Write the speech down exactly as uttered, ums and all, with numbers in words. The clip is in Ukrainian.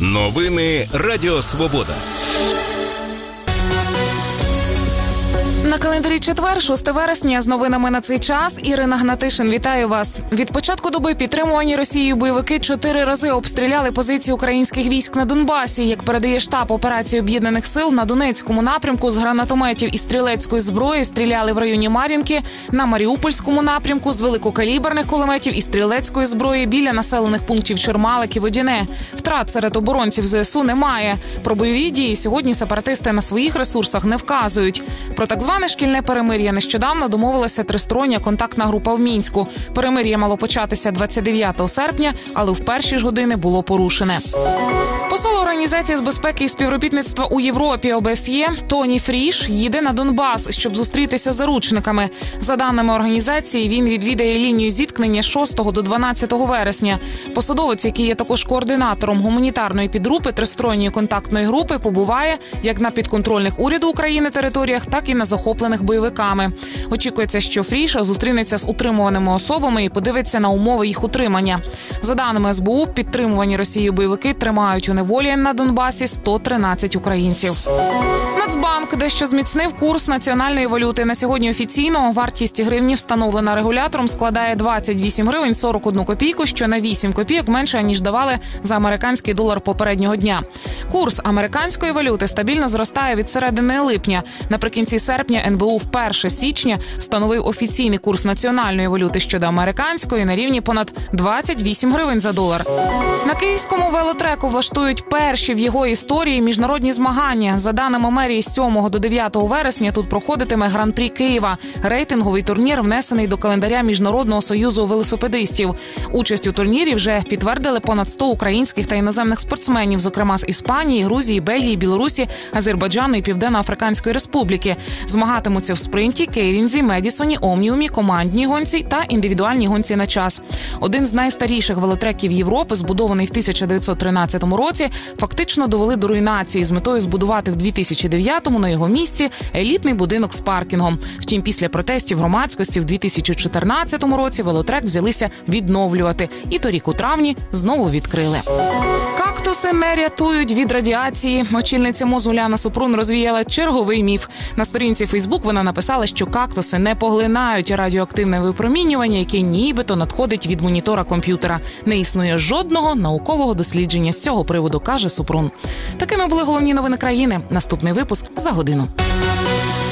Новини Радіо Свобода. На календарі четвер, шостого вересня, з новинами на цей час. Ірина Гнатишин, вітаю вас. Від початку доби підтримувані Росією бойовики чотири рази обстріляли позиції українських військ на Донбасі. Як передає штаб операції Об'єднаних сил, на Донецькому напрямку з гранатометів і стрілецької зброї стріляли в районі Мар'їнки, на Маріупольському напрямку з великокаліберних кулеметів і стрілецької зброї біля населених пунктів Чермалик і Водяне. Втрат серед оборонців ЗСУ немає. Про бойові дії сьогодні сепаратисти на своїх ресурсах не вказують. Про так зване шкільне перемир'я нещодавно домовилася тристороння контактна група в Мінську. Перемир'я мало початися двадцять дев'ятого серпня, але в перші ж години було порушене. Посол Організації з безпеки і співробітництва у Європі О Б С Є Тоні Фріш їде на Донбас, щоб зустрітися з заручниками. За даними організації, він відвідає лінію зіткнення з шостого до дванадцятого вересня. Посадовець, який є також координатором гуманітарної підгрупи тристоронньої контактної групи, побуває як на підконтрольних уряду України територіях, так і на захоплених бойовиками. Очікується, що Фріш зустрінеться з утримуваними особами і подивиться на умови їх утримання. За даними С Бу У, підтримувані Росією бойовики тримають у неволі на Донбасі сто тринадцять українців. Нацбанк дещо зміцнив курс національної валюти. На сьогодні офіційно вартість гривні, встановлена регулятором, складає двадцять вісім гривень сорок одну копійку, що на вісім копійок менше, ніж давали за американський долар попереднього дня. Курс американської валюти стабільно зростає від середини липня. Наприкінці серпня Ен Бе У вперше січня встановив офіційний курс національної валюти щодо американської на рівні понад двадцять вісім гривень за долар. На київському велотреку влаштують перші в його історії міжнародні змагання. За даними мерії, з сьомого до дев'ятого вересня тут проходитиме Гран-прі Києва. Рейтинговий турнір внесений до календаря Міжнародного союзу велосипедистів. Участь у турнірі вже підтвердили понад сто українських та іноземних спортсменів, зокрема з Іспанії, Грузії, Бельгії, Білорусі, Азербайджану і Південно-Африканської Республіки. Змагатимуться в спринті, кейрінзі, медісоні, омніумі, командній гонці та індивідуальній гонці на час. Один з найстаріших велотреків Європи, збудований в тисяча дев'ятсот тринадцятому році, фактично довели до руйнації з метою збудувати в дві тисячі дев'ятому на його місці елітний будинок з паркінгом. Втім, після протестів громадськості в дві тисячі чотирнадцятому році велотрек взялися відновлювати. І торік у травні знову відкрили. Кактуси не рятують від радіації. Очільниця МОЗ Уляна Супрун розвіяла черговий міф. На сторінці Фейсбук вона написала, що кактуси не поглинають радіоактивне випромінювання, яке нібито надходить від монітора комп'ютера. Не існує жодного наукового дослідження з цього приводу, каже Супрун. Такими були головні новини країни. Наступний випуск за годину.